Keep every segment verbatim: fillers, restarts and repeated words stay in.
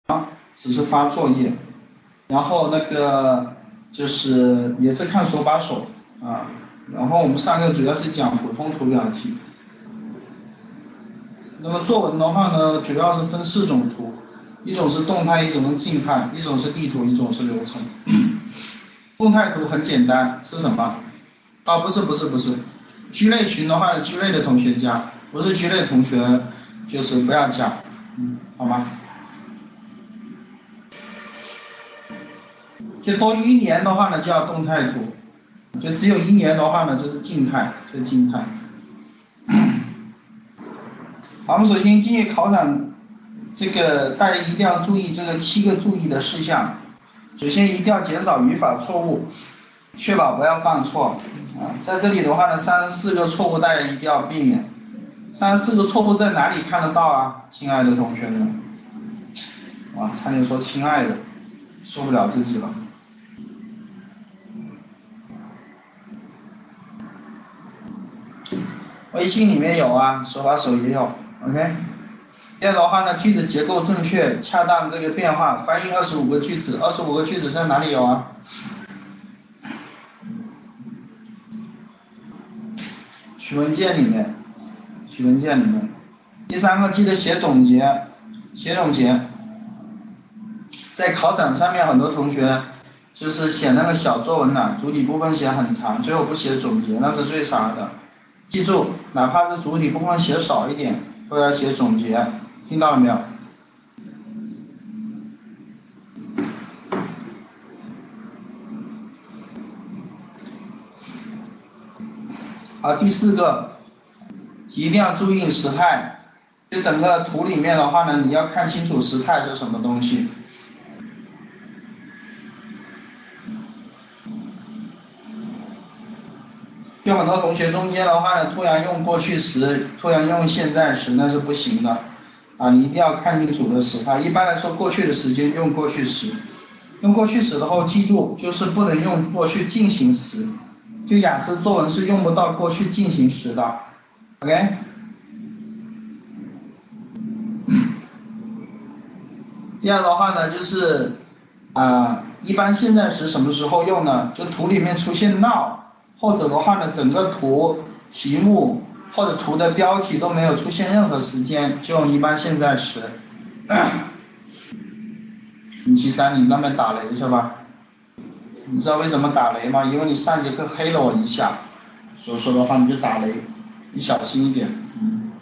只是发作业，然后那个就是也是看手把手啊。然后我们上课主要是讲普通图表题。那么作文的话呢，主要是分四种图，一种是动态，一种是静态，一种是地图，一种是流程。动态图很简单，是什么？啊，不是不是不是，聚类群的话，聚类的同学加，不是聚类的同学就是不要加，嗯，好吗？就多于一年的话呢，叫动态图；就只有一年的话呢，就是静态，就是静态。好，我们首先进入考场，这个大家一定要注意这个七个注意的事项。首先一定要减少语法错误，确保不要犯错啊。在这里的话呢，三十四个错误大家一定要避免。三十四个错误在哪里看得到啊，亲爱的同学们？啊，差点说亲爱的，受不了自己了。微信里面有啊，手把手也有 ，OK。这样的话呢，句子结构正确，恰当这个变化，翻译二十五个句子，二十五个句子在哪里有啊？取文件里面，取文件里面。第三个记得写总结，写总结。在考场上面很多同学就是写那个小作文呢，主体部分写很长，最后不写总结，那是最傻的。记住，哪怕是主体部分写少一点，都要写总结，听到了没有？好，第四个，一定要注意时态。就整个图里面的话呢，你要看清楚时态是什么东西。就很多同学中间的话呢，突然用过去时，突然用现在时，那是不行的啊！你一定要看清楚的时态。一般来说，过去的时间用过去时，用过去时的话，记住就是不能用过去进行时。就雅思作文是用不到过去进行时的 ，OK？ 第二的话呢，就是啊、呃，一般现在时什么时候用呢？就图里面出现 now， 或者的话呢，整个图题目或者图的标题都没有出现任何时间，就用一般现在时。星期三你那边打雷是吧？你知道为什么打雷吗？因为你上节课黑了我一下，所以说的话你就打雷，你小心一点。嗯。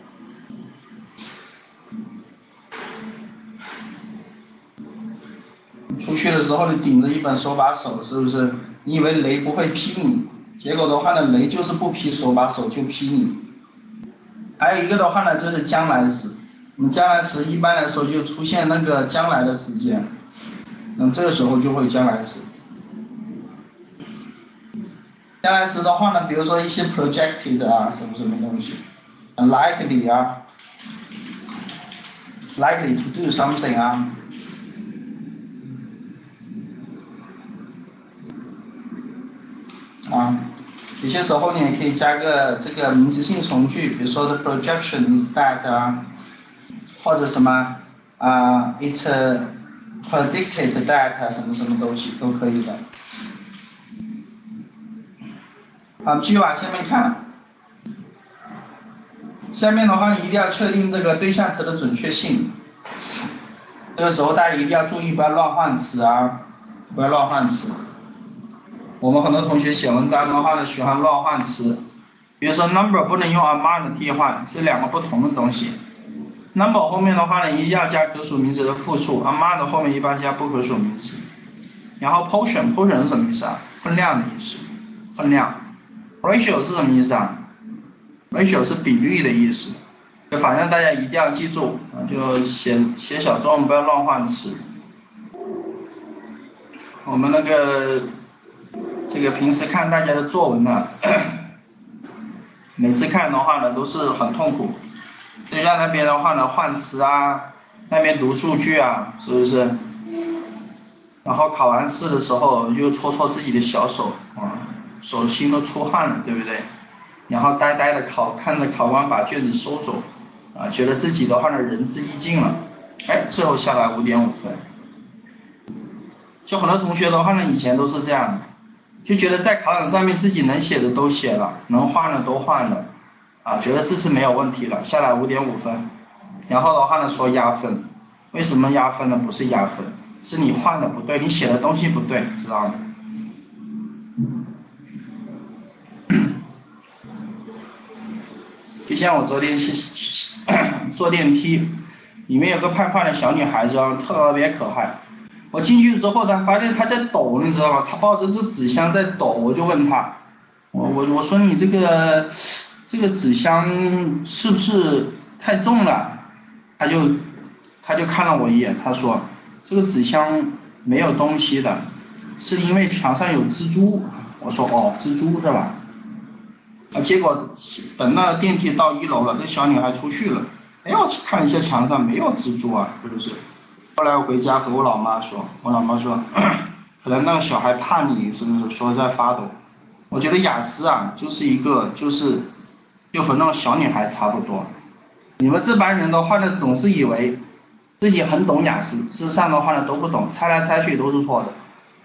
出去的时候你顶着一本手把手，是不是？你以为雷不会劈你，结果的话呢，雷就是不劈手把手就劈你。还有一个的话呢，就是将来时，你将来时一般来说就出现那个将来的时间，那么这个时候就会将来时。将来时的话呢，比如说一些 projected 啊，什么什么东西 ，likely 啊 ，likely to do something 啊。啊，有些时候你也可以加个这个名词性从句，比如说 the projection is that 啊，或者什么啊 it's predicted that 什么什么东西都可以的。好，继续往下面看。下面的话你一定要确定这个对象词的准确性。这个时候大家一定要注意，不要乱换词啊，不要乱换词。我们很多同学写文章的话呢，喜欢乱换词，比如说 number 不能用 amount 替换，这两个不同的东西。number 后面的话呢，一定要加可数名词的复数 ，amount 后面一般加不可数名词。然后 portion portion 是什么意思啊？分量的意思，分量。ratio 是什么意思啊？ ratio 是比率的意思。就反正大家一定要记住啊，就写写小作文不要乱换词。我们那个这个平时看大家的作文呢，每次看的话呢都是很痛苦，对象那边的话呢换词啊，那边读数据啊，是不是？然后考完试的时候又搓搓自己的小手啊，手心都出汗了，对不对？然后呆呆的考看着考官把卷子收走啊，觉得自己的话呢仁至义尽了哎，最后下来五点五分。就很多同学的话呢，以前都是这样的，就觉得在考场上面自己能写的都写了，能换的都换了，啊，觉得这次没有问题了，下来五点五分。然后的话呢说压分，为什么压分呢？不是压分，是你换的不对，你写的东西不对，知道吗？就像我昨天去坐电梯，里面有个胖胖的小女孩子，特别可爱。我进去之后呢，发现她在抖，你知道吗？她抱着这纸箱在抖，我就问她，我我我说你这个这个纸箱是不是太重了？她就她就看了我一眼，她说这个纸箱没有东西的，是因为墙上有蜘蛛。我说哦，蜘蛛是吧？啊，结果等那电梯到一楼了，这小女孩出去了，哎，我去看一下墙上没有蜘蛛啊，是不是？后来我回家和我老妈说，我老妈说可能那个小孩怕你，是不是说在发抖？我觉得雅思啊就是一个就是就和那种小女孩差不多，你们这帮人的话呢总是以为自己很懂雅思，事实上的话呢都不懂，猜来猜去都是错的。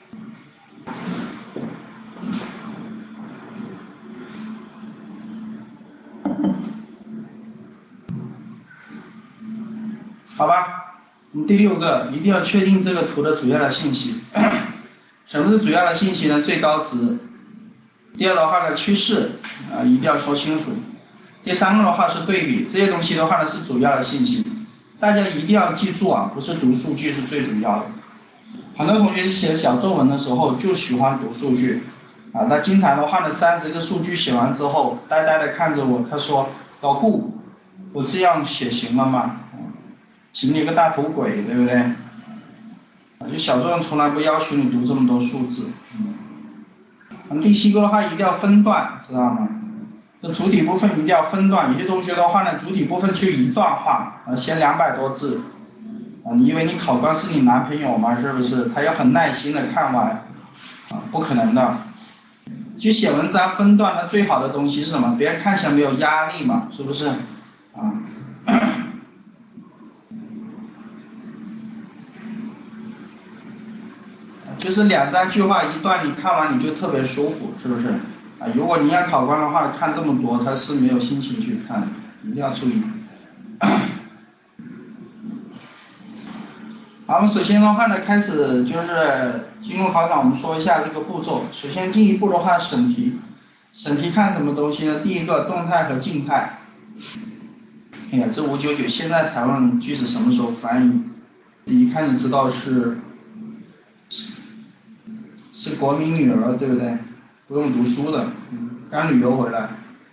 好吧，第六个一定要确定这个图的主要的信息。什么是主要的信息呢？最高值。第二的话呢，趋势啊、呃、一定要说清楚。第三个的话是对比，这些东西的话呢是主要的信息。大家一定要记住啊，不是读数据是最主要的。很多同学写小作文的时候就喜欢读数据啊，那经常的话呢，三十个数据写完之后，呆呆的看着我，他说老顾，我这样写行了吗？行你个大头鬼，对不对？就小作文从来不要求你读这么多数字。嗯，第七个的话一定要分段，知道吗？这主体部分一定要分段，有些同学的话呢，主体部分就一段话，啊，写两百多字，啊，你以为你考官是你男朋友吗？是不是？他要很耐心的看完，啊，不可能的。就写文章分段，它最好的东西是什么？别人看起来没有压力嘛，是不是？啊。就是两三句话一段，你看完你就特别舒服，是不是？啊，如果你要考官的话，看这么多，他是没有心情去看的，一定要注意。好，我们首先的话呢，开始就是进入考场，我们说一下这个步骤。首先第一步的话，审题。审题看什么东西呢？第一个动态和静态。哎呀，这五九九现在才问句子什么时候翻译，一看就知道是是是国民女儿，对不对？不用读书的，刚旅游回来。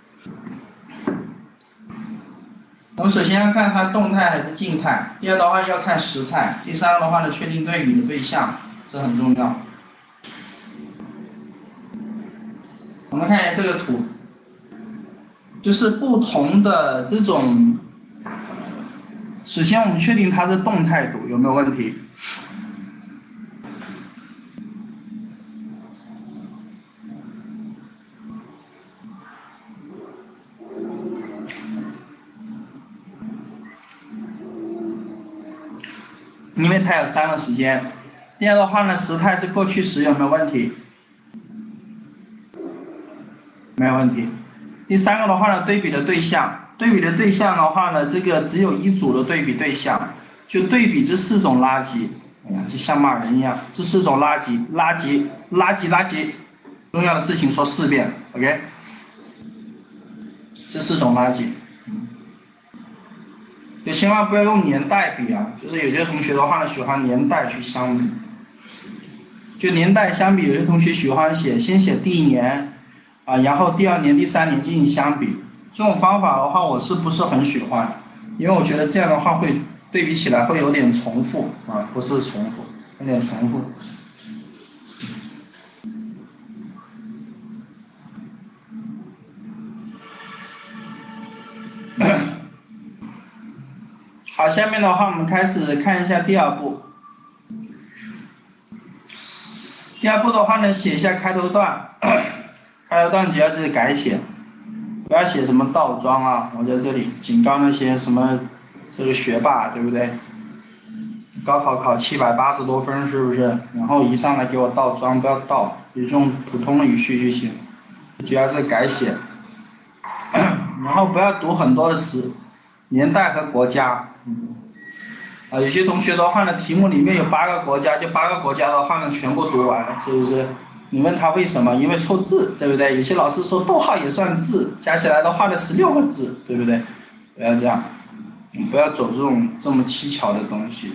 我们首先要看它动态还是静态，第二的话要看时态，第三个的话呢确定对比的对象，这很重要。我们看一下这个图，就是不同的这种，首先我们确定它是动态图，有没有问题？因为它有三个时间。第二的话呢，时态是过去时，有没有问题？没有问题。第三个的话呢，对比的对象，对比的对象的话呢，这个只有一组的对比对象，就对比这四种垃圾，哎呀，就像骂人一样，这四种垃圾，垃圾，垃圾，垃圾，重要的事情说四遍 ，OK？ 这四种垃圾，就千万不要用年代比啊，就是有些同学的话呢，喜欢年代去相比，就年代相比，有些同学喜欢写先写第一年啊，然后第二年、第三年进行相比，这种方法的话，我是不是很喜欢？因为我觉得这样的话会对比起来会有点重复啊，不是重复，有点重复。好，下面的话我们开始看一下第二步。第二步的话呢，写一下开头段，开头段主要就是改写，不要写什么倒装啊，我在这里警告那些什么这个学霸，对不对？ 高考考七百八十多分是不是？然后一上来给我倒装，不要倒，就用普通的语序就行，主要是改写，然后不要读很多的词，年代和国家。啊，有些同学的话呢，题目里面有八个国家，就八个国家的话呢，全部读完，是不是？你问他为什么？因为凑字，对不对？有些老师说逗号也算字，加起来的话呢，十六个字，对不对？不要这样，不要走这种这么蹊跷的东西。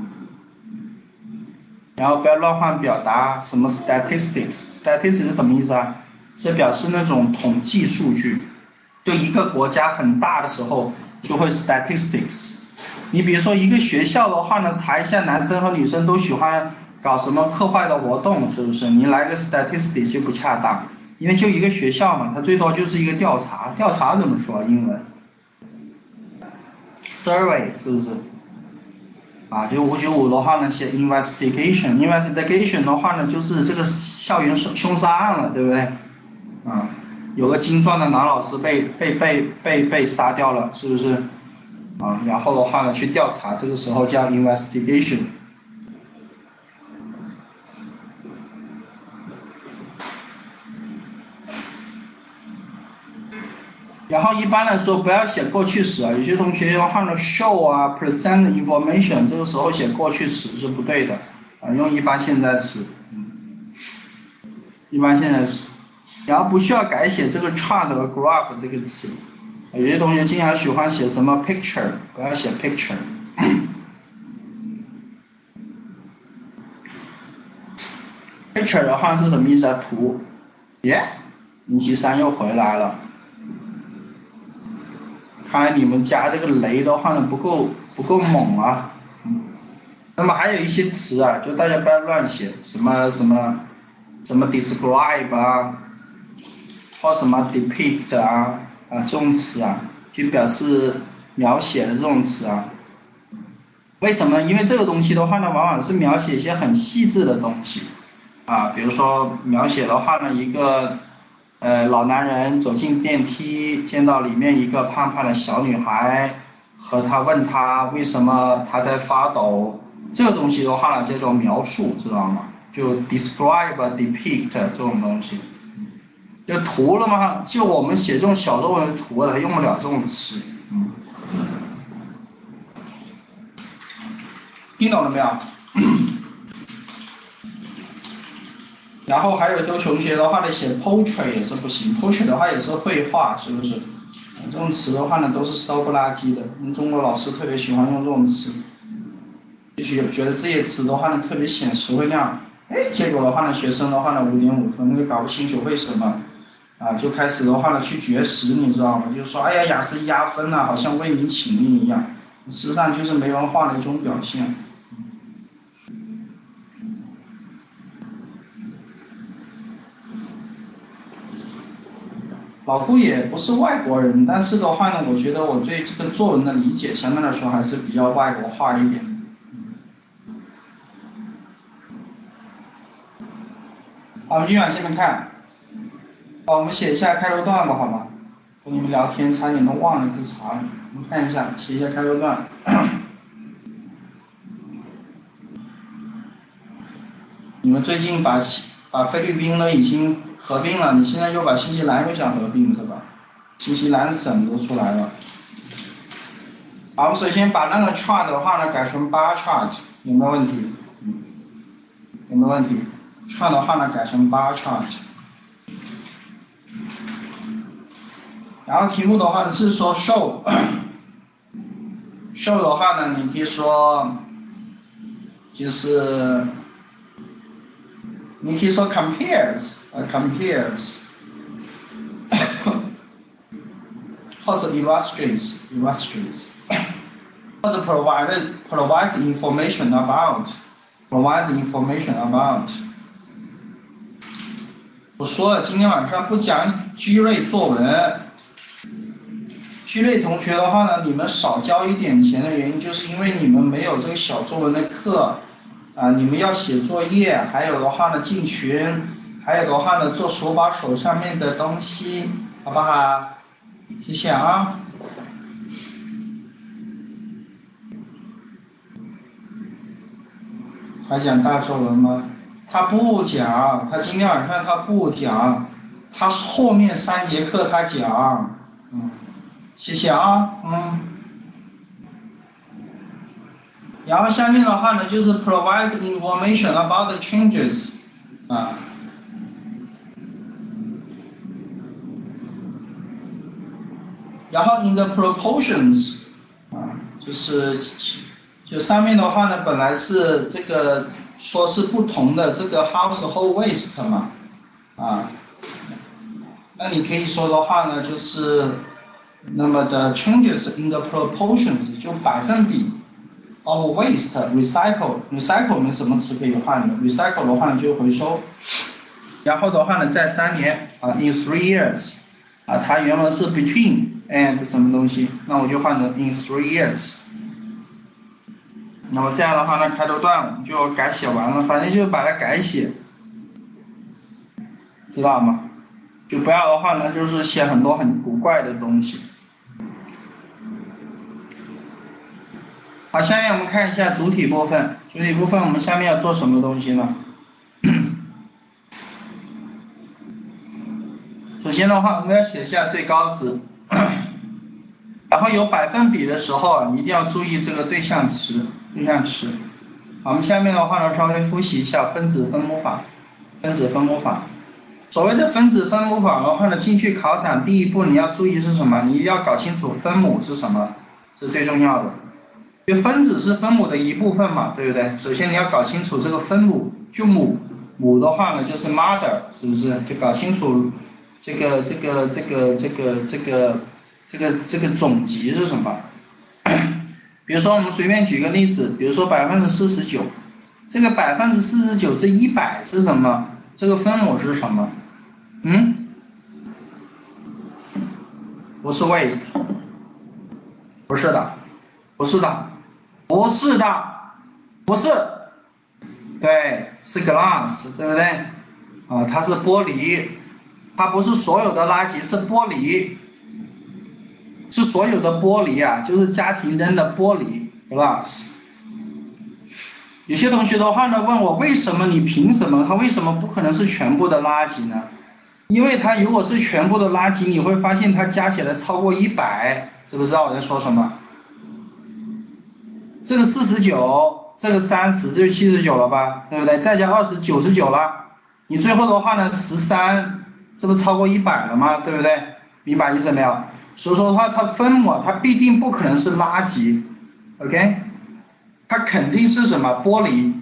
然后不要乱换表达，什么 statistics，statistics 是什么意思啊？是表示那种统计数据，就一个国家很大的时候就会 statistics。你比如说一个学校的话呢，查一下男生和女生都喜欢搞什么课外的活动，是不是？你来个 statistics 就不恰当，因为就一个学校嘛，它最多就是一个调查，调查怎么说英文 ？survey 是不是？啊，就五九五的话呢，写 investigation，investigation 的话呢，就是这个校园凶凶杀案了，对不对？啊，有个精壮的男老师被被被被被杀掉了，是不是？啊，然后的话呢，去调查，这个时候叫 investigation。然后一般来说不要写过去时啊，有些同学要换了 show 啊 present information， 这个时候写过去时是不对的啊，用一般现在时，嗯，一般现在时，然后不需要改写这个 chart 和 graph 这个词，有些同学经常喜欢写什么 picture， 不要写 picture。picture 的话是什么意思啊？图，耶，星期三又回来了。看来你们家这个雷的话呢不够不够猛啊，嗯，那么还有一些词啊，就大家不要乱写，什么什么什么 describe 啊，或什么 depict 啊啊这种词啊，就表示描写的这种词啊，为什么？因为这个东西的话呢，往往是描写一些很细致的东西啊，比如说描写的话呢，一个。呃，老男人走进电梯，见到里面一个胖胖的小女孩，和他问他为什么他在发抖，这个东西的话呢叫做描述，知道吗？就 describe、depict 这种东西，就图了嘛，就我们写这种小作文的图了，用不了这种词，嗯，听懂了没有？然后还有都同学的话呢，写 portrait 也是不行 ，portrait 的话也是绘画，是不是？这种词的话呢，都是骚不拉几的。我们中国老师特别喜欢用这种词，就觉觉得这些词的话呢，特别显词汇量。哎，结果的话呢，学生的话呢，五点五分，就搞不清楚为什么，啊，就开始的话呢，去绝食，你知道吗？就是说，哎呀，雅思压分了，好像为民请命一样，实际上就是没文化的一种表现。老顾也不是外国人，但是的话呢，我觉得我对这个作文的理解相对来说还是比较外国化一点。好，我们继续往下面看。好，我们写一下开头段吧，好吗？跟你们聊天差点都忘了自查了。我们看一下，写一下开头段。你们最近把把菲律宾呢已经合并了，你现在又把新西兰又想合并是吧？新西兰省都出来了。好，我们首先把那个 chart 的话呢改成 bar chart， 有没有问题？嗯，有没有问题 ？chart 的话呢改成 bar chart。然后题目的话是说 show， show 的话呢，你可以说就是你可以说 compares， 呃 compares， 或者 illustrates illustrates， 或者 provide provides information about provides information about。我说了，今天晚上不讲 G 类作文。G 类同学的话呢，你们少交一点钱的原因，就是因为你们没有这个小作文的课啊，你们要写作业，还有的话呢进群，还有的话呢做手把手上面的东西，好不好？谢谢啊。 还讲大作文吗？他不讲，他今天晚上他不讲，他后面三节课他讲，嗯，谢谢啊，嗯。然后下面的话呢，就是 provide information about the changes， 啊。然后 in the proportions， 啊，就是就上面的话呢，本来是这个说是不同的这个 household waste 嘛，啊，那你可以说的话呢，就是那么的 changes in the proportions 就百分比 of waste recycle recycle 我们什么词可以换的 recycle 的话呢就回收，然后的话呢在三年啊 in three years， 啊它原文是 between and 什么东西，那我就换成 in three years。那么这样的话呢，开头段我们就改写完了，反正就把它改写，知道吗？就不要的话呢，就是写很多很古怪的东西。好，下面我们看一下主体部分，主体部分我们下面要做什么东西呢？首先的话，我们要写下最高值。然后有百分比的时候啊，一定要注意这个对象词，对象词。好，我们下面的话呢，稍微复习一下分子分母法，分子分母法。所谓的分子分母法的话呢，进去考场第一步你要注意是什么？你一定要搞清楚分母是什么，是最重要的。因为分子是分母的一部分嘛，对不对？首先你要搞清楚这个分母，就母，母的话呢就是 mother， 是不是？就搞清楚这个这个这个这个这个。这个这个总集是什么？比如说我们随便举个例子，比如说百分之四十九，这个百分之四十九这一百是什么？这个分母是什么？嗯？不是 waste， 不是的，不是的，不是的，不是，对，是 glass， 对不对？啊，它是玻璃，它不是所有的垃圾，是玻璃。是所有的玻璃啊，就是家庭扔的玻璃 glass。有些同学的话呢问我，为什么你凭什么它为什么不可能是全部的垃圾呢？因为它如果是全部的垃圾，你会发现它加起来超过一百，知不知道我在说什么？这个四十九，这个三十，这就七十九了吧，对不对？再加二十，九十九了。你最后的话呢十三，这不超过一百了吗？对不对？明白意思没有？所以说它它分母它必定不可能是垃圾 ，OK， 它肯定是什么玻璃。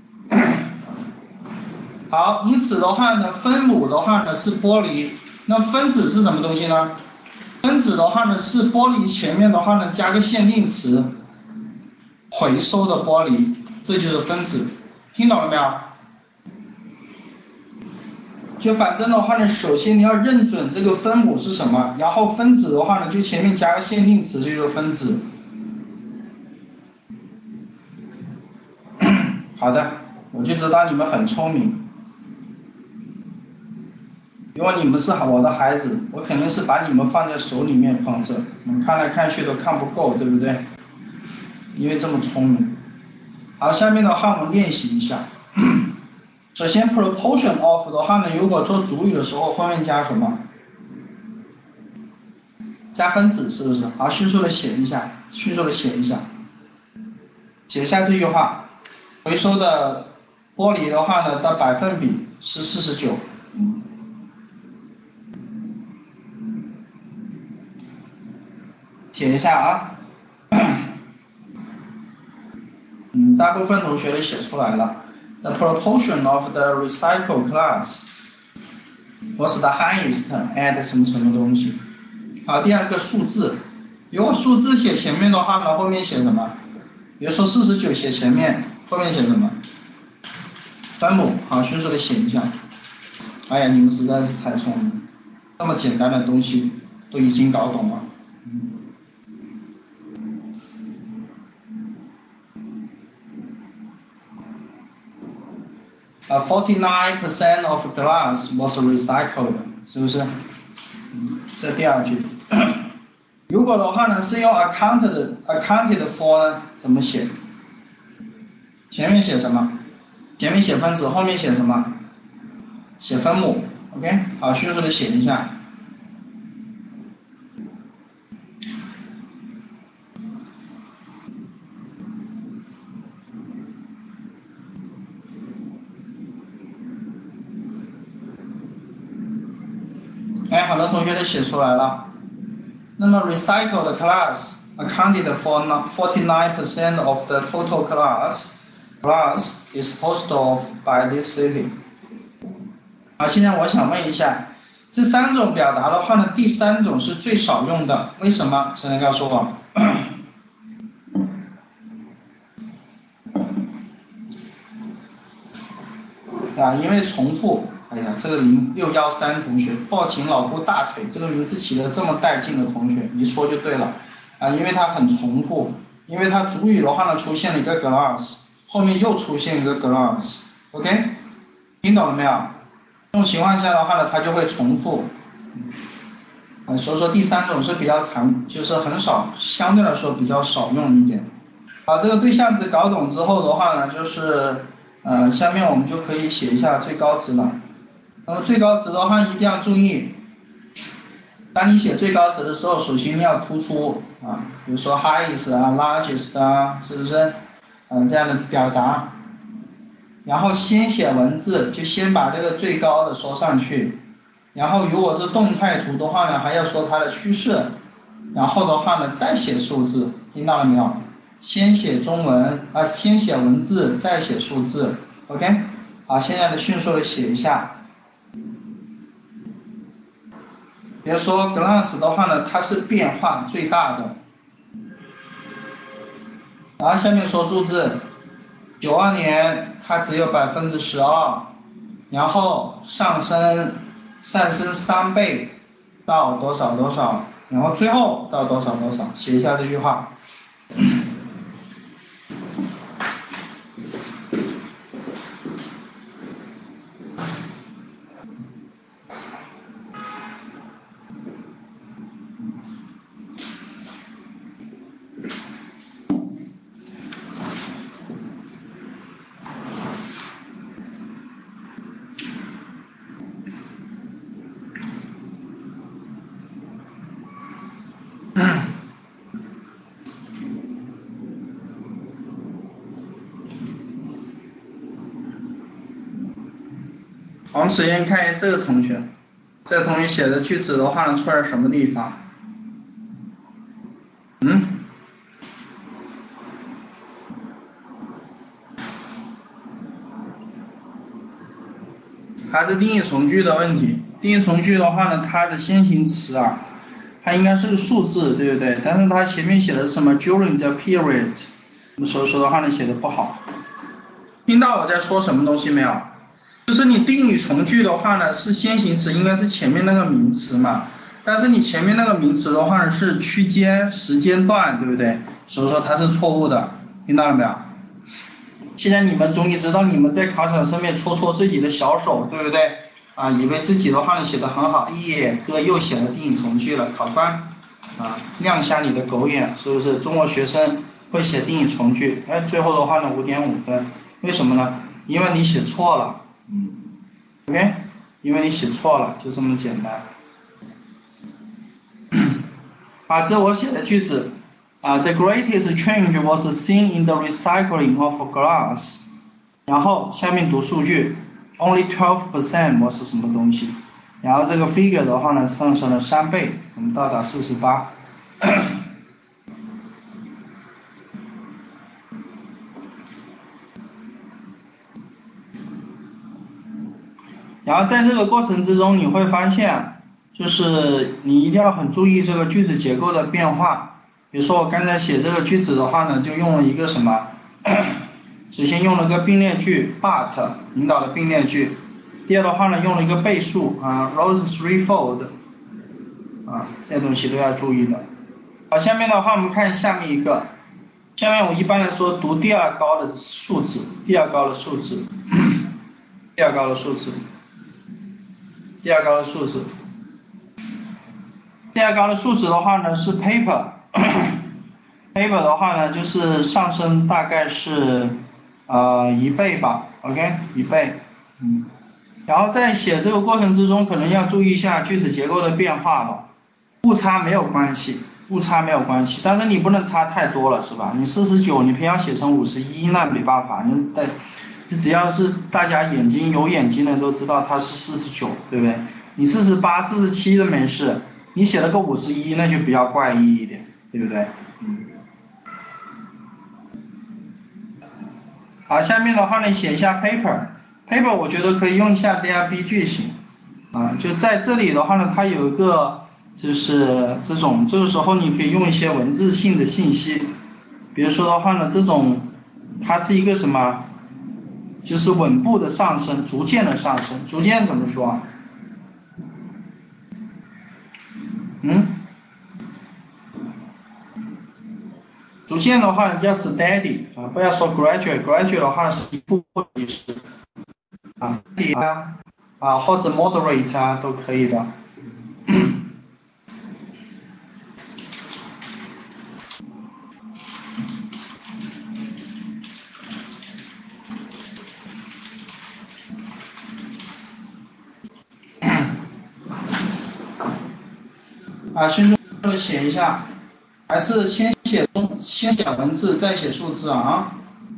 好，因此的话呢，分母的话呢是玻璃，那分子是什么东西呢？分子的话呢是玻璃前面的话呢加个限定词，回收的玻璃，这就是分子，听懂了没有？就反正的话呢，首先你要认准这个分母是什么，然后分子的话呢，就前面加个限定词，就是分子。好的，我就知道你们很聪明，因为你们是我的孩子，我肯定是把你们放在手里面捧着，你们看来看去都看不够，对不对？因为这么聪明。好，下面的话我们练习一下。首先 proportion of 的话呢，如果做主语的时候后面加什么？加分子是不是？好，迅速的写一下，迅速的写一下，写下这句话。回收的玻璃的话呢，的百分比是四十九。嗯。写一下啊。嗯，大部分同学都写出来了。The proportion of the recycled glass was the highest at 什么什么东西。好，第二个数字，如果数字写前面的话呢，后面写什么？比如说四十九写前面，后面写什么？分母。好，迅速的写一下。哎呀，你们实在是太聪明，这么简单的东西都已经搞懂了。嗯。Uh, forty-nine percent of glass was recycled， 是不是？嗯，这第二句。如果的话呢是用 accounted accounted for 呢，怎么写？前面写什么前面写分子，后面写什么？写分母 ，OK， 好，迅速的写一下。哎，好多同学都写出来了。那么 recycled class accounted for forty-nine percent of the total class. Class is hosted off by this city. 好，现在我想问一下，这三种表达的话呢，第三种是最少用的，为什么？谁能告诉我？啊，因为重复。哎呀，这个零六幺三同学，抱紧老姑大腿，这个名字起得这么带劲的同学，一说就对了啊，因为它很重复，因为它主语的话呢出现了一个 glass， 后面又出现一个 glass，OK， 听懂了没有？这种情况下的话呢，它就会重复，啊，所以说第三种是比较常，就是很少，相对来说比较少用一点。好，这个对象值搞懂之后的话呢，就是呃，下面我们就可以写一下最高值了。那么最高值的话一定要注意，当你写最高值的时候，首先你要突出啊，比如说 highest 啊 largest 啊，是不是？嗯，这样的表达。然后先写文字，就先把这个最高的说上去。然后如果是动态图的话呢，还要说它的趋势。然后的话呢，再写数字，听到了没有？先写中文啊，先写文字，再写数字 ，OK？ 好，现在的迅速的写一下。比如说 glass 的话呢，它是变化最大的。然后下面说数字，九二年它只有百分之十二，然后上升上升三倍到多少多少，然后最后到多少多少，写一下这句话。我们首先看一下这个同学，这个同学写的句子的话呢，出在什么地方？嗯？还是定义从句的问题。定义从句的话呢，它的先行词啊，它应该是个数字，对不对？但是它前面写的是什么 during the period， 所以说的话呢，写的不好。听到我在说什么东西没有？就是你定语从句的话呢，是先行词，应该是前面那个名词嘛。但是你前面那个名词的话呢，是区间、时间段，对不对？所以说它是错误的，听到了没有？现在你们终于知道你们在考场上面戳戳自己的小手，对不对？啊，以为自己的话呢写得很好，耶，哥又写了定语从句了，考官啊，亮瞎你的狗眼，是不是？中国学生会写定语从句，哎，最后的话呢五点五分，为什么呢？因为你写错了，嗯 ，OK， 因为你写错了，就这么简单。啊，这我写的句子。啊、uh, ，the greatest change was seen in the recycling of glass。然后下面读数据 ，only twelve percent was 什么东西？然后这个 figure 的话呢，上升了三倍，我们到达四十八。然后在这个过程之中，你会发现，就是你一定要很注意这个句子结构的变化。比如说我刚才写这个句子的话呢，就用了一个什么？首先用了个并列句 but 引导的并列句。第二的话呢，用了一个倍数啊 rose threefold 啊，这些东西都要注意的。好，下面的话我们看下面一个，下面我一般来说读第二高的数字，第二高的数字，第二高的数字，第二高的数字，第二高的数值的话呢是 paper， paper 的话呢就是上升大概是呃一倍吧， ，OK， 已背，嗯，然后在写这个过程之中，可能要注意一下句子结构的变化了，误差没有关系，误差没有关系，但是你不能差太多了，是吧？你四十九，你偏要写成五十一，那没办法，你得，只要是大家眼睛有眼睛的都知道它是四十九，对不对？你四十八、四十七都没事，你写了个五十一，那就比较怪异一点，对不对？嗯。好，下面的话呢，写一下 paper，paper 我觉得可以用一下 D R B 句型，啊，就在这里的话呢，它有一个就是这种，这个时候你可以用一些文字性的信息，比如说的话呢，这种它是一个什么，就是稳步的上升，逐渐的上升，逐渐怎么说啊？嗯？逐渐的话叫 steady 啊，不要说 graduate，graduate 的话是一步步的意思啊，啊或者 moderate 啊都可以的。啊，先中写一下，还是先写中先写文字再写数字啊。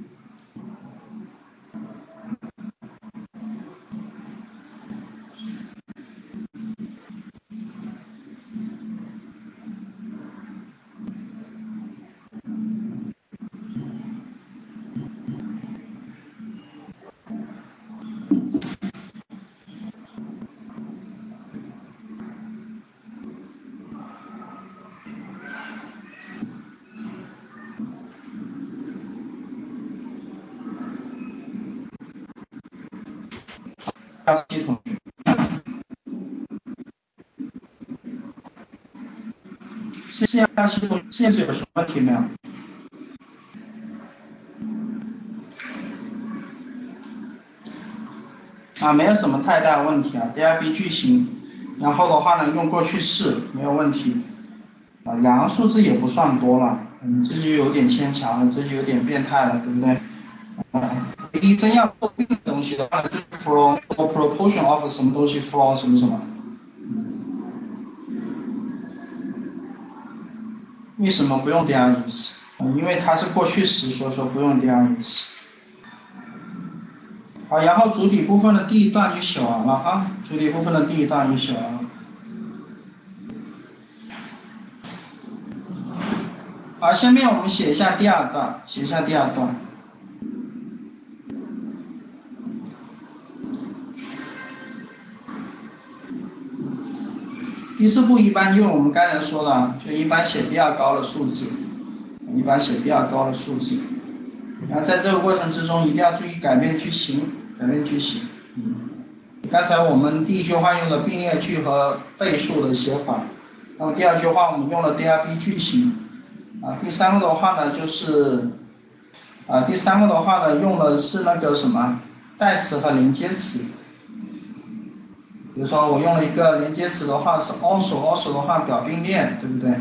系统。试一下系统限制有什么问题没有？啊，没有什么太大问题啊 ，D R B 句型，然后的话呢用过去式没有问题，啊，两个数字也不算多了，嗯，这就有点牵强了，这就有点变态了，对不对？啊，唯一真要诟病的东西的话，就是 from or proportion of 什么东西 from 什么什么。为什么不用 there is？因为它是过去时，所以说不用 there is。好，然后主体部分的第一段就写完了啊，主体部分的第一段就写完了。好，下面我们写一下第二段，写一下第二段。第四步一般就是我们刚才说的，就一般写第二高的数字，一般写第二高的数字。然后在这个过程之中一定要注意改变句型，改变句型。嗯，刚才我们第一句话用了并列句和倍数的写法，那么第二句话我们用了 D R B 句型。啊，第三个的话呢就是啊，第三个的话呢用的是那个什么代词和连接词。比如说我用了一个连接词的话是 also，also 的话表并列，对不对？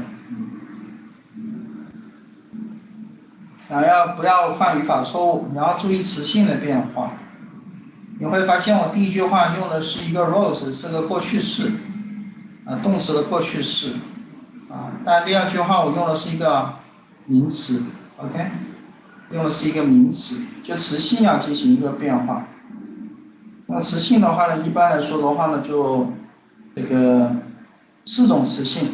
然后要不要犯语法错误，然后注意词性的变化。你会发现我第一句话用的是一个 rose， 是个过去式，啊，动词的过去式，啊，但第二句话我用的是一个名词 ，OK， 用的是一个名词，就词性要进行一个变化。那词性的话呢，一般来说的话呢，就这个四种词性。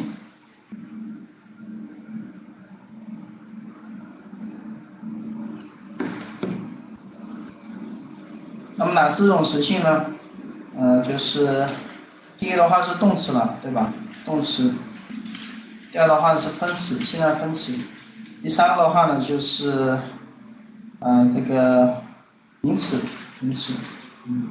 那么哪四种词性呢？呃，就是第一的话是动词了，对吧？动词。第二的话是分词，现在分词。第三个的话呢就是呃这个名词，名词。嗯。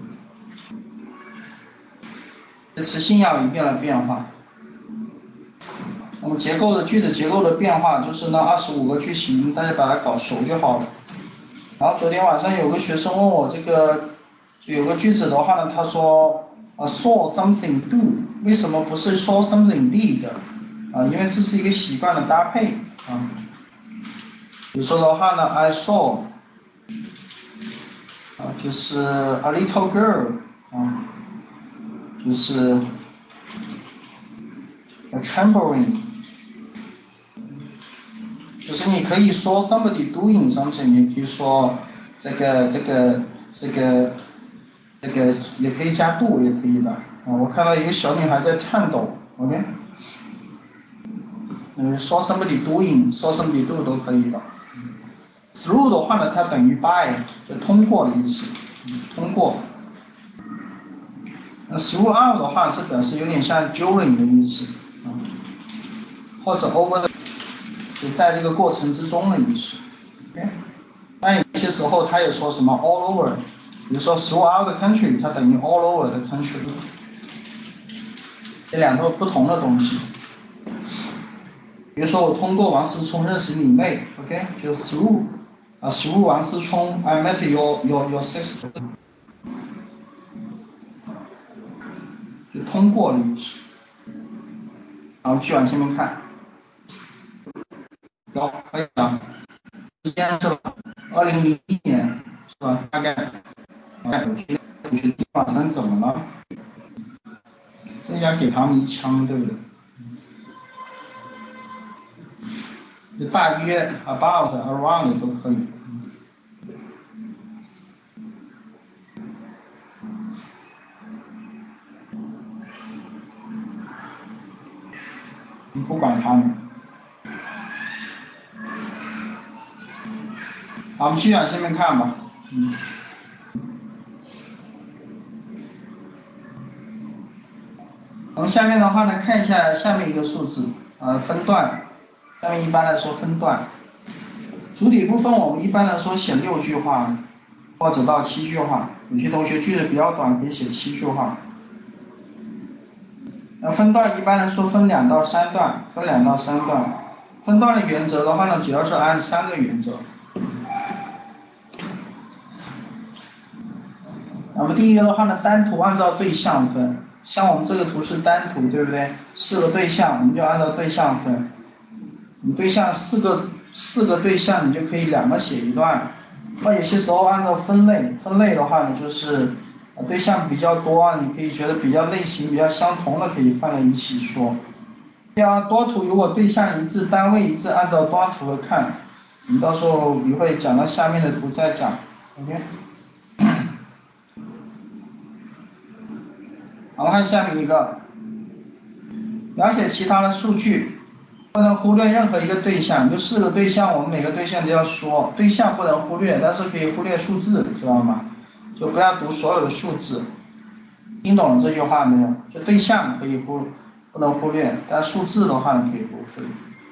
这词性要有一定的变化。那么结构的句子结构的变化就是那二十五个句型，大家把它搞熟就好了。然后昨天晚上有个学生问我这个有个句子的话呢，他说啊 saw something do， 为什么不是 saw something did？ 啊，因为这是一个习惯的搭配啊。比如说的话呢 I saw 啊，就是 a little girl 啊，就是 a trembling， 就是你可以说 somebody doing something， 你可以说这个这个这个这个也可以加 do 也可以的啊。我看到一个小女孩在颤抖 ，OK， 嗯，说 somebody doing， 说 somebody do 都可以的。through 的话呢，它等于 by， 就通过的意思，通过。那 throughout 的话是表示有点像 during 的意思，啊，或者 over 的，就在这个过程之中的意思。OK， 但有些时候它也说什么 all over， 比如说 throughout the country， 它等于 all over the country， 这两个不同的东西。比如说我通过王思聪认识你妹 ，OK， 就 through。啊 through 王思聪 I met your your your sister， 就通过的意思。然后继续往前面看，有可以了，时间是二零零一年是吧？大概大概有些有些地方生怎么了？真想给他们一枪，对不对？就大约 about around 都可以。你不管他们。好，我们继续往下面看吧。嗯。我们下面的话呢，看一下下面一个数字，呃，分段。下面一般来说分段。主体部分我们一般来说写六句话，或者到七句话。有些同学句子比较短，可以写七句话。那分段一般来说分两到三段，分两到三段。分段的原则的话呢，主要是按三个原则。那么第一个的话呢，单图按照对象分，像我们这个图是单图，对不对？四个对象，我们就按照对象分。你对象四个四个对象，你就可以两个写一段。那有些时候按照分类，分类的话呢，就是对象比较多，你可以觉得比较类型比较相同的，可以放在一起说。像多图如果对象一致，单位一致，按照多图的看，你到时候你会讲到下面的图再讲 ，OK。好，我们看下面一个，描写其他的数据，不能忽略任何一个对象，就四个对象，我们每个对象都要说，对象不能忽略，但是可以忽略数字，知道吗？就不要读所有的数字，听懂了这句话没有？就对象可以忽不能忽略，但数字的话你可以忽略。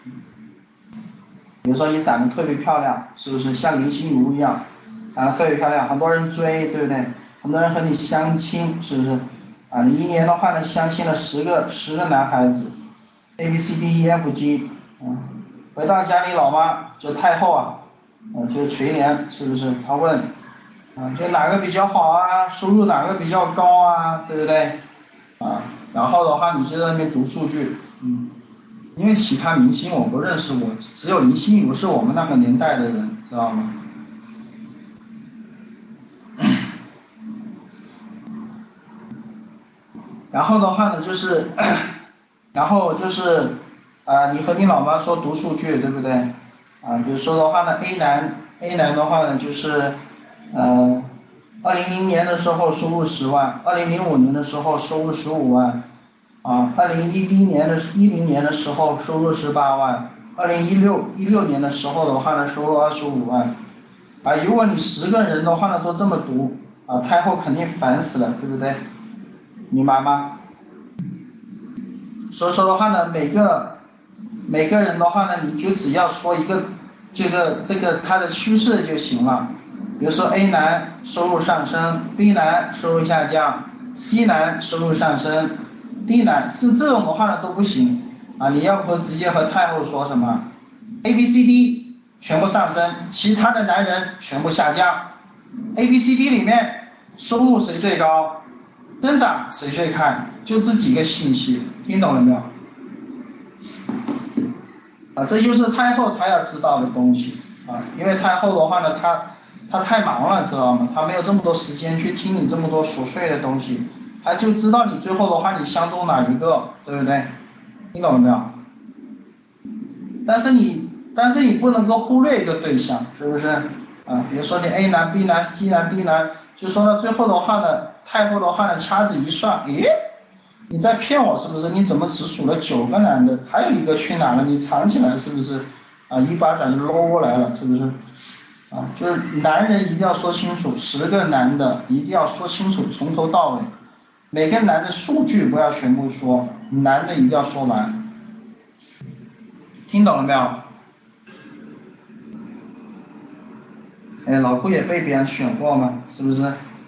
比如说你长得特别漂亮，是不是像林心如一样，长得特别漂亮，很多人追，对不对？很多人和你相亲，是不是？啊，你一年的话呢，相亲了十个十个男孩子 ，A B C D E F G， 嗯，回到家里，老妈就太后啊，嗯，就垂帘，是不是？她问，啊，就哪个比较好啊，收入哪个比较高啊，对不对？啊，然后的话你就在那边读数据，嗯，因为其他明星我不认识，我只有林心如是我们那个年代的人，知道吗？然后的话呢，就是，然后就是，啊，你和你老妈说读数据，对不对？啊，比如说的话呢 ，A 男 A 男的话呢，就是，呃，二零零年的时候收入十万，二零零五年的时候收入十五万，啊，二零一零年的一零年的时候收入十八万，二零一六一六年的时候的话呢，收入二十五万，啊，如果你十个人的话呢都这么读，啊，太后肯定烦死了，对不对？明白吗？所以说的话呢，每个每个人的话呢，你就只要说一个这个这个它的趋势就行了。比如说 A 男收入上升 ，B 男收入下降 ，C 男收入上升 ，D 男是这种的话呢都不行啊，你要不直接和太后说什么 A B C D 全部上升，其他的男人全部下降 ，A B C D 里面收入谁最高？增长谁最看？就这几个信息，听懂了没有？啊，这就是太后她要知道的东西啊，因为太后的话呢，她他太忙了，知道吗？他没有这么多时间去听你这么多琐碎的东西，他就知道你最后的话你相中哪一个，对不对？听懂了没有？但是你但是你不能够忽略一个对象，是不是？啊，比如说你 A 男 B 男 C 男 D 男，就说到最后的话呢，太后的话呢掐指一算，诶，你在骗我是不是？你怎么只数了九个男的，还有一个去哪了？你藏起来是不是？啊，一巴掌就搂过来了，是不是？啊，就是男人一定要说清楚，十个男的一定要说清楚，从头到尾，每个男的数据不要全部说，男的一定要说完，听懂了没有？哎，老顾也被别人选过嘛，是不是？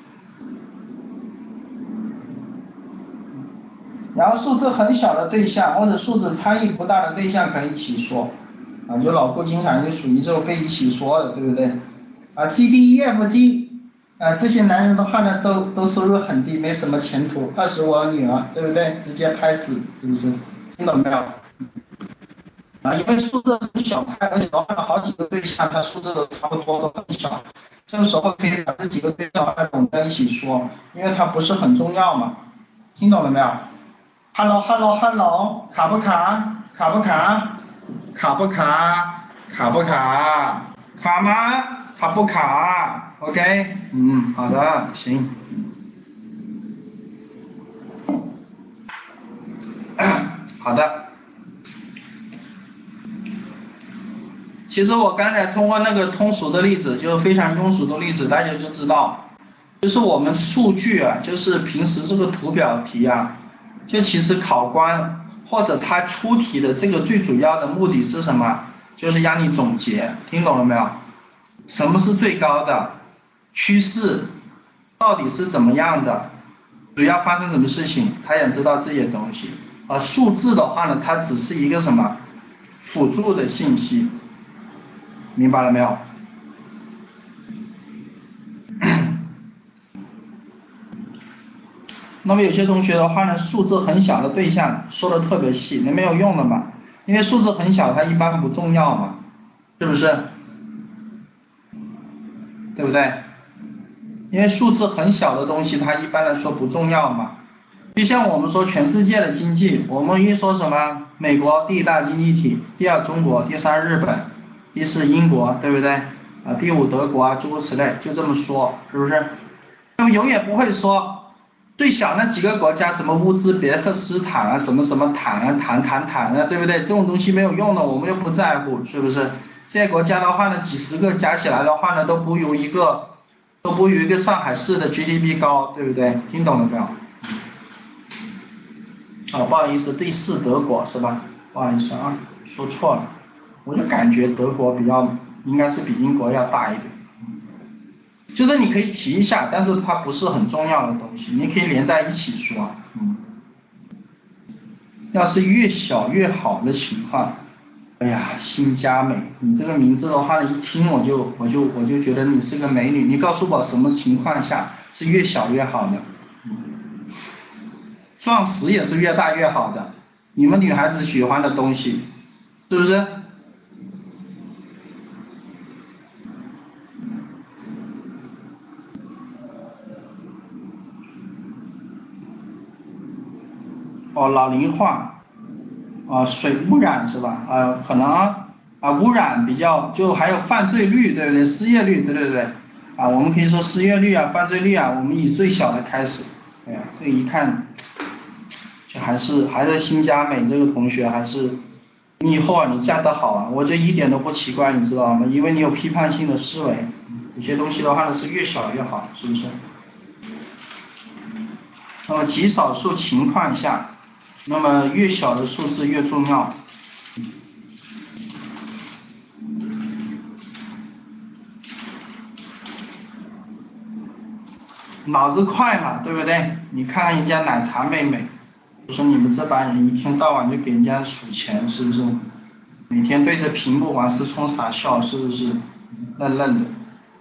然后数字很小的对象或者数字差异不大的对象可以一起说，啊，就老顾经常就属于这种被一起说的，对不对？啊 ，C D E F G， 啊，这些男人的话呢，都都收入很低，没什么前途，二十我女儿，对不对？直接拍死，是不是？听懂没有？啊，因为数字很小，而且的话好几个对象，它数字都差不多，都很小，这个时候可以把这几个对象拢在一起说，因为它不是很重要嘛，听懂了没有 ？Hello Hello Hello，卡不卡？卡不卡？卡不卡？卡不卡？卡吗？卡不卡 ？OK， 嗯，好的，行。好的。其实我刚才通过那个通俗的例子，就是非常庸俗的例子，大家就知道，就是我们数据啊，就是平时这个图表题啊，就其实考官或者他出题的这个最主要的目的是什么？就是让你总结，听懂了没有？什么是最高的趋势，到底是怎么样的，主要发生什么事情，他想知道这些东西。而数字的话呢，它只是一个什么辅助的信息。明白了没有？那么有些同学的话呢，数字很小的对象说的特别细，那没有用的嘛，因为数字很小，它一般不重要嘛，是不是？对不对？因为数字很小的东西，它一般来说不重要嘛。就像我们说全世界的经济，我们一说什么美国第一大经济体，第二中国，第三日本，第四英国，对不对？啊，第五德国啊，诸如此类，就这么说，是不是？那么永远不会说最小那几个国家，什么乌兹别克斯坦啊，什么什么坦啊，坦坦坦啊，对不对？这种东西没有用的，我们又不在乎，是不是？这些国家的话呢，几十个加起来的话呢，都不如一个，都不如一个上海市的 G D P 高，对不对？听懂了没有？啊，不好意思，第四德国是吧？不好意思啊，说错了，我就感觉德国比较应该是比英国要大一点，就是你可以提一下，但是它不是很重要的东西，你可以连在一起说，嗯，要是越小越好的情况，哎呀，辛佳美，你这个名字的话呢，一听我就我就我就觉得你是个美女，你告诉我什么情况下是越小越好的？钻石也是越大越好的，你们女孩子喜欢的东西，是不是？哦，老龄化，啊，水污染是吧？啊，可能啊污染比较，就还有犯罪率，对不对？失业率，对对对，啊，我们可以说失业率啊，犯罪率啊，我们以最小的开始。哎呀，这个一看，就还是还是新佳美这个同学还是，你以后啊你嫁得好啊，我这一点都不奇怪，你知道吗？因为你有批判性的思维，有些东西的话呢是越小越好，是不是？那么极少数情况下，那么越小的数字越重要。脑子快嘛，对不对？你看看人家奶茶妹妹，就说你们这帮人一天到晚就给人家数钱，是不是？每天对着屏幕王思聪傻笑，是不是？愣愣的。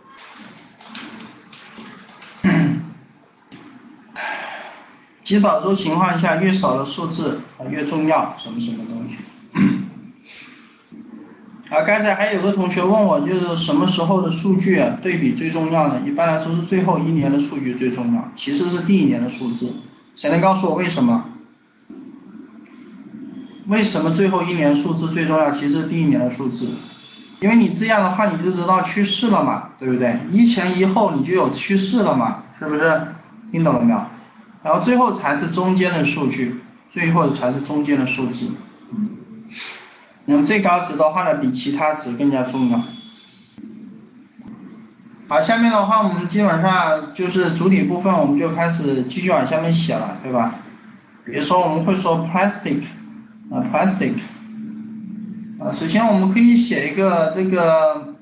极少数情况下，越少的数字越重要，什么什么东西。 啊，刚才还有个同学问我，就是什么时候的数据啊对比最重要呢？一般来说是最后一年的数据最重要，其次是第一年的数字。谁能告诉我为什么？为什么最后一年数字最重要？其实第一年的数字，因为你这样的话你就知道趋势了嘛，对不对？一前一后你就有趋势了嘛，是不是？听懂了没有？然后最后才是中间的数据，最后才是中间的数字。那么最高值的话呢，比其他值更加重要。好，下面的话我们基本上就是主体部分，我们就开始继续往下面写了，对吧？比如说我们会说 plastic， 啊 plastic， 啊首先我们可以写一个这个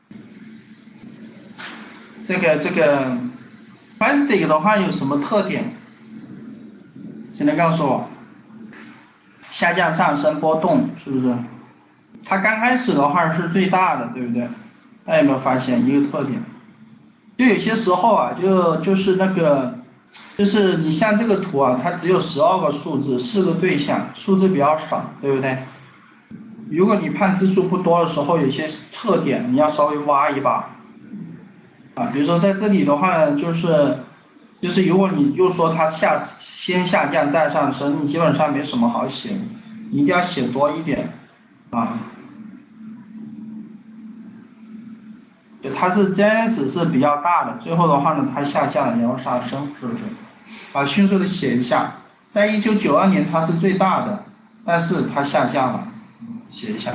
这个这个 plastic 的话有什么特点？谁能告诉我？下降、上升、波动，是不是？它刚开始的话是最大的，对不对？大家有没有发现一个特点？就有些时候啊，就就是那个，就是你像这个图啊，它只有十二个数字，四个对象，数字比较少，对不对？如果你判字数不多的时候，有些特点你要稍微挖一把啊，比如说在这里的话呢，就是就是如果你又说它下先下降再上升，你基本上没什么好写，你一定要写多一点啊。就它是尖子是比较大的，最后的话呢，它下降然后上升，是不是？啊，迅速的写一下，在一九九二年它是最大的，但是它下降了，写一下。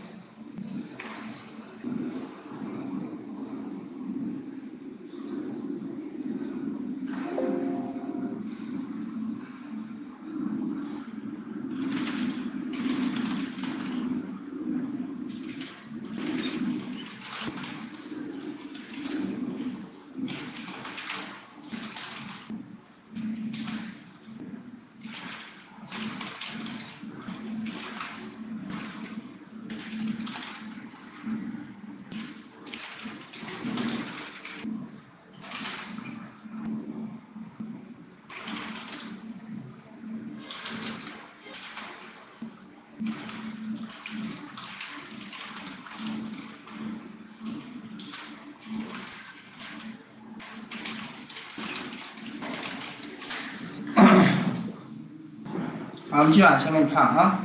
好，我们继续往下面看啊。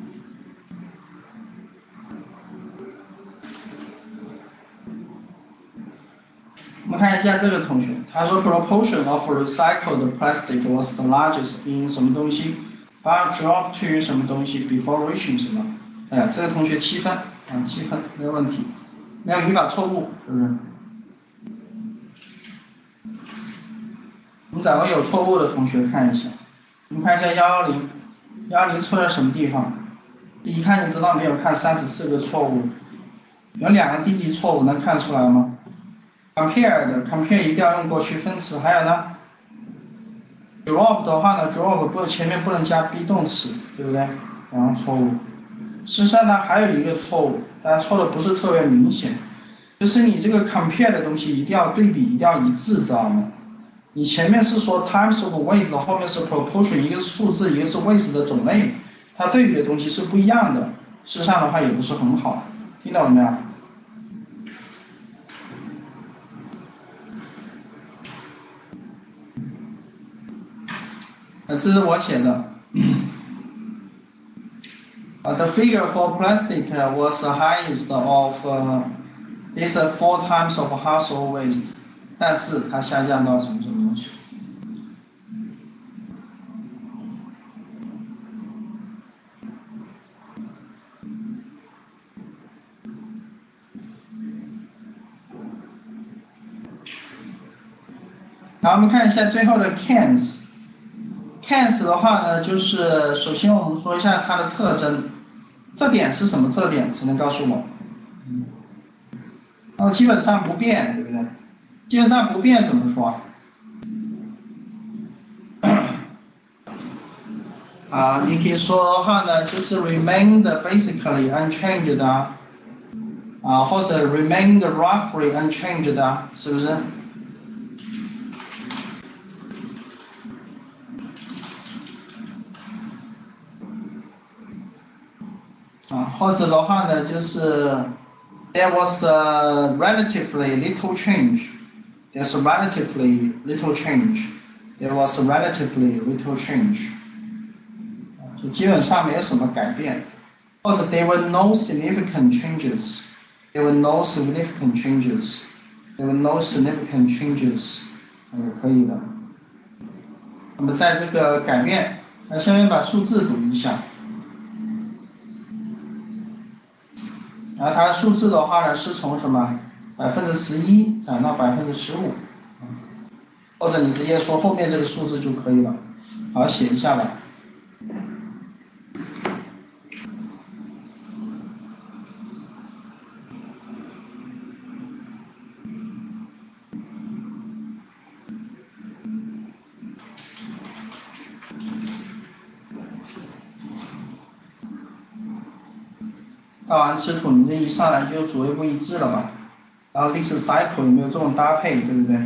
我们看一下这个同学，他说 proportion of recycled plastic was the largest in 什么东西 but dropped to 什么东西 before reaching 什么。哎呀，这个同学七分，啊七分没有问题，没有语法错误，是不是？我们找个有错误的同学看一下，我们看一下幺幺零，幺幺零错在什么地方？一看就知道没有看三十四个错误，有两个低级错误，能看出来吗？compare 的 compare 一定要用过去分词，还有呢 drop 的话呢 drop 不前面不能加 be 动词，对不对？然后错误。事实上呢还有一个错误，但错的不是特别明显，就是你这个 compare 的东西一定要对比，一定要一致，知道吗？你前面是说 times of waste， 后面是 proportion， 一个是数字，一个是 waste 的种类，它对比的东西是不一样的，事实上的话也不是很好，听懂了没有？呃，这是我写的。Uh, the figure for plastic uh, was the highest of uh, is uh, four times of household waste， 但是它下降到什么什么东西？好，我们看一下最后的 cans。cans 的话呢，就是首先我们说一下它的特征，特点是什么特点？谁能告诉我？哦，基本上不变，对不对？基本上不变怎么说？啊，你可以说的话呢，就是 remained basically unchanged 啊，啊或者 remained roughly unchanged 啊，是不是？ 啊，或者的话呢就是 there was a relatively little change, there's a relatively little change, there was a relatively little change， 就基本上没有什么改变，或者 there were no significant changes, there were no significant changes, there were no significant changes， 也可以的。那么在这个改变，那下面把数字读一下。然后它的数字的话呢，是从什么百分之十一涨到百分之十五，或者你直接说后面这个数字就可以了。好，写一下吧。大王吃土，你这一上来就主谓不一致了嘛？然后 this cycle 有没有这种搭配，对不对？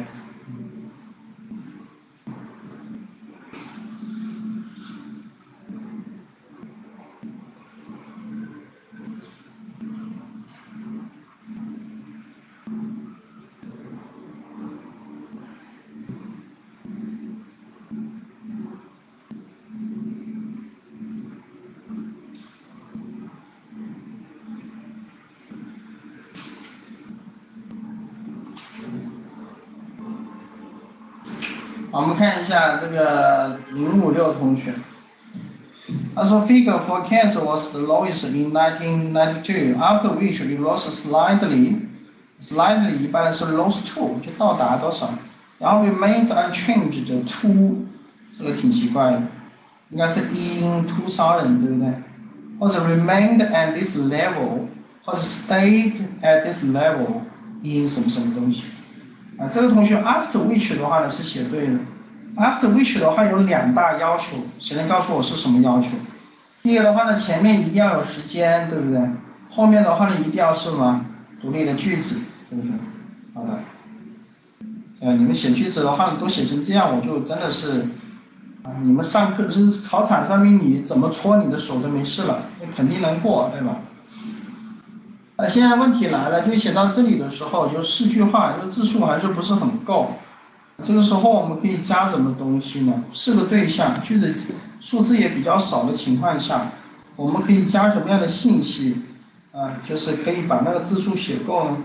好，我们看一下这个零五六同学，他说 figure for cancer was the lowest in nineteen ninety-two, after which it rose slightly, slightly 一般是 rose to 就到达多少，然后 remained unchanged to 这个挺奇怪的，应该是 in two thousand 对不对？或者 remained at this level， 或者 stayed at this level in 什么什么东西。啊，这个同学 after which 的话呢是写对的 ，after which 的话有两大要求，谁能告诉我是什么要求？第一个的话呢，前面一定要有时间，对不对？后面的话呢，一定要是什么独立的句子，对不对？好的。呃，你们写句子的话都写成这样，我就真的是，啊，你们上课就是考场上面你怎么搓你的手就没事了，那肯定能过，对吧？啊，现在问题来了，就写到这里的时候，就四句话，就字数还是不是很够。这个时候我们可以加什么东西呢？四个对象，句子数字也比较少的情况下，我们可以加什么样的信息？啊，就是可以把那个字数写够呢？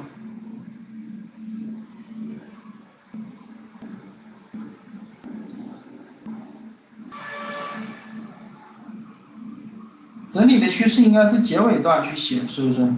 整体的趋势应该是结尾段去写，是不是？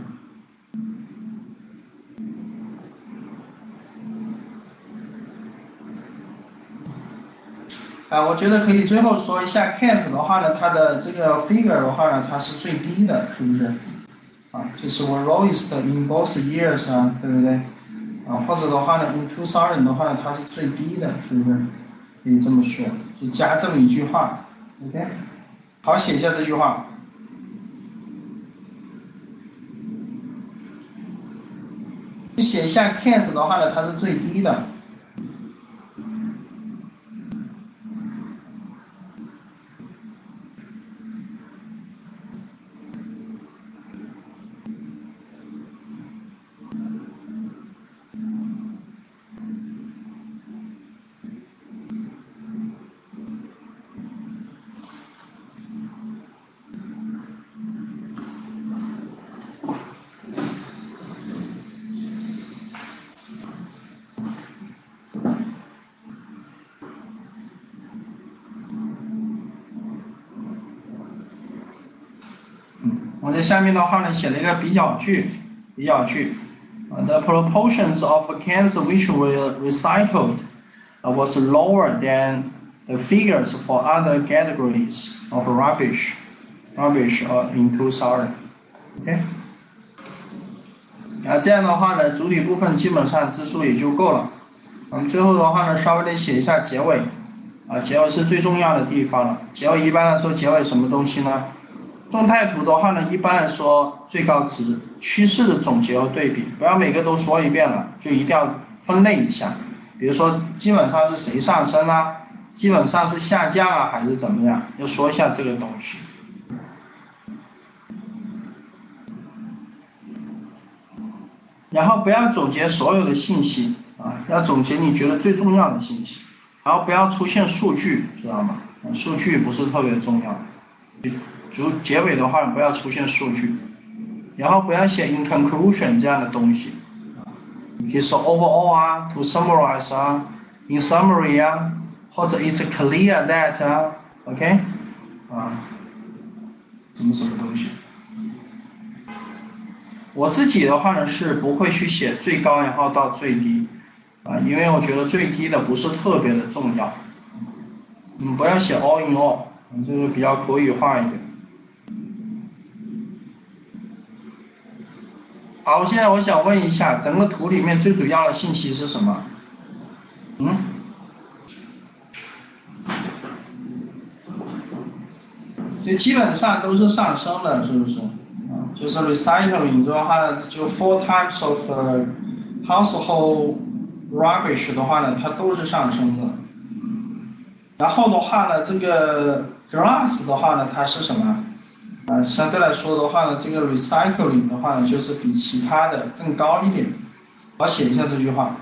啊，我觉得可以最后说一下 case 的话呢，它的这个 figure 的话呢，它是最低的，是不是？啊，就是 were lowest in both years 啊，对不对？啊，或者的话呢 in two thousand 的话呢，它是最低的，是不是？可以这么说，就加这么一句话 ，OK？ 好，写一下这句话。你写一下 case 的话呢，它是最低的。我在下面的话呢写了一个比较句，比较句。The proportions of cancer which were recycled was lower than the figures for other categories of rubbish, rubbish in two thousand. OK， 啊，这样的话呢，主体部分基本上字数也就够了。我们最后的话呢，稍微的写一下结尾，啊，结尾是最重要的地方了。结尾一般来说，结尾什么东西呢？动态图的话呢，一般来说最高值、趋势的总结和对比，不要每个都说一遍了，就一定要分类一下。比如说，基本上是谁上升啊？基本上是下降啊，还是怎么样？要说一下这个东西。 然后不要总结所有的信息啊，要总结你觉得最重要的信息，然后不要出现数据，知道吗？数据不是特别重要，主结尾的话不要出现数据，然后不要写 in conclusion 这样的东西，你可以说 overall 啊 ，to summarize 啊 ，in summary 啊，或者 it's clear that 啊 ，OK 啊，什么什么东西。我自己的话呢是不会去写最高然后到最低啊，因为我觉得最低的不是特别的重要。嗯，不要写 all in all， 这个比较口语化一点。好，现在我想问一下，整个图里面最主要的信息是什么？嗯？就基本上都是上升的，是不是？啊，就是 recycling 的话，就 four types of household rubbish 的话呢，它都是上升的。然后的话呢，这个 glass 的话呢，它是什么？啊，相对来说的话呢，这个 recycling 的话呢，就是比其他的更高一点。我写一下这句话。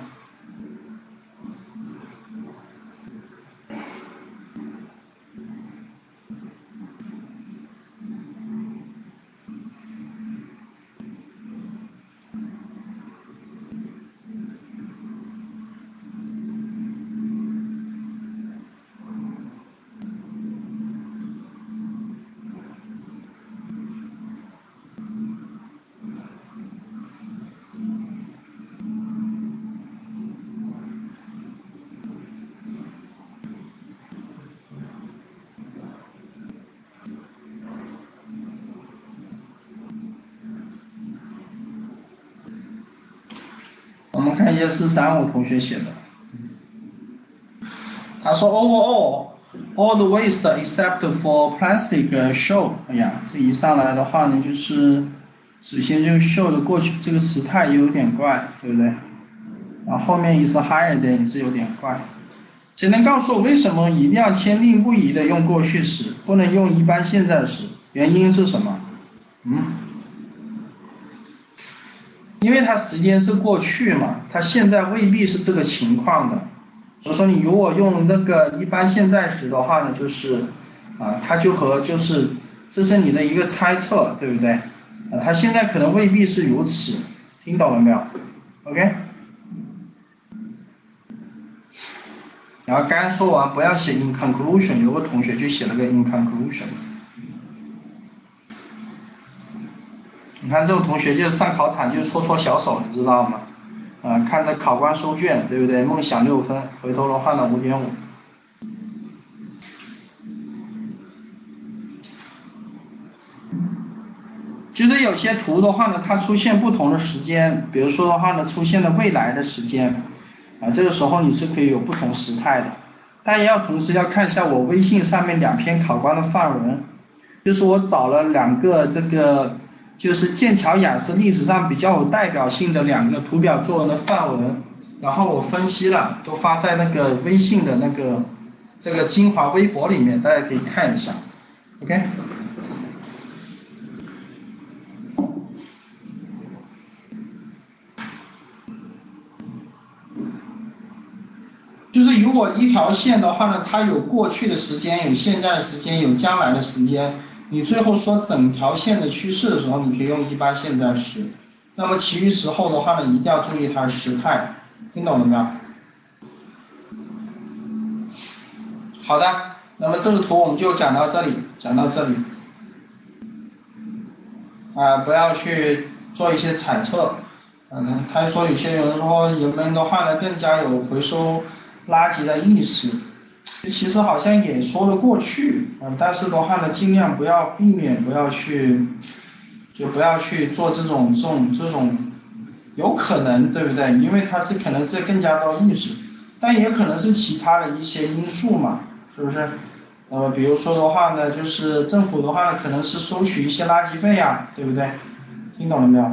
我们看一下四三五同学写的，他说 overall all the waste except for plastic show， 哎呀，这一上来的话呢，就是首先就 show 的过去这个时态有点怪，对不对？然后后面 is higher than 也是有点怪。谁能告诉我为什么一定要坚定不移的用过去时，不能用一般现在时？原因是什么？嗯？因为它时间是过去嘛，它现在未必是这个情况的。所以说你如果用那个一般现在时的话呢，就是啊，它就和就是这是你的一个猜测，对不对？啊，它现在可能未必是如此，听懂了没有 ？OK。然后刚说完不要写 in conclusion， 有个同学就写了个 in conclusion。你看这种同学就是上考场就搓搓小手，你知道吗？啊，看着考官收卷，对不对？梦想六分，回头的话呢五点五。就是有些图的话呢，它出现不同的时间，比如说的话呢，出现了未来的时间，啊，这个时候你是可以有不同时态的。但也要同时要看一下我微信上面两篇考官的范文，就是我找了两个这个，就是剑桥雅思历史上比较有代表性的两个图表作文的范文，然后我分析了，都发在那个微信的那个这个精华微博里面，大家可以看一下 ，OK。就是如果一条线的话呢，它有过去的时间，有现在的时间，有将来的时间，你最后说整条线的趋势的时候，你可以用一般现在时。那么其余时候的话呢，一定要注意它的时态，听懂了没有？好的，那么这个图我们就讲到这里，讲到这里。啊、呃，不要去做一些揣测。嗯，他说有些人说人们的话呢更加有回收垃圾的意识，其实好像也说得过去，嗯，但是的话呢尽量不要避免不要去，就不要去做这种这种这种，有可能对不对？因为它是可能是更加高意识，但也可能是其他的一些因素嘛，是不是？呃，比如说的话呢，就是政府的话呢可能是收取一些垃圾费呀，对不对？听懂了没有？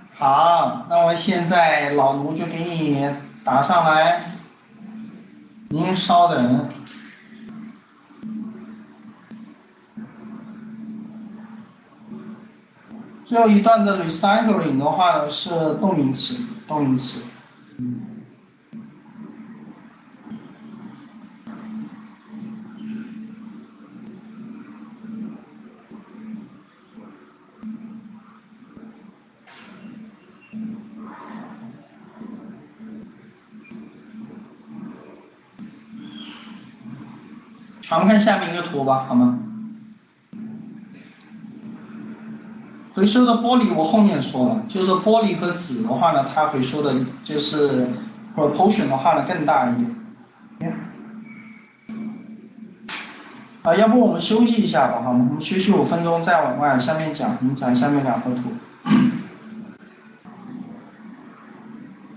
好，那我现在老卢就给你答上来。 您稍等。最后一段的 recycling 的话呢是动名词，动名词。嗯。咱们看下面一个图吧，好吗？回收的玻璃我后面说了，就是玻璃和纸的话呢，它回收的就是 proportion 的话呢更大一点。啊，要不我们休息一下吧，好吗？我们休息五分钟再往外下面讲，我们讲下面两个图。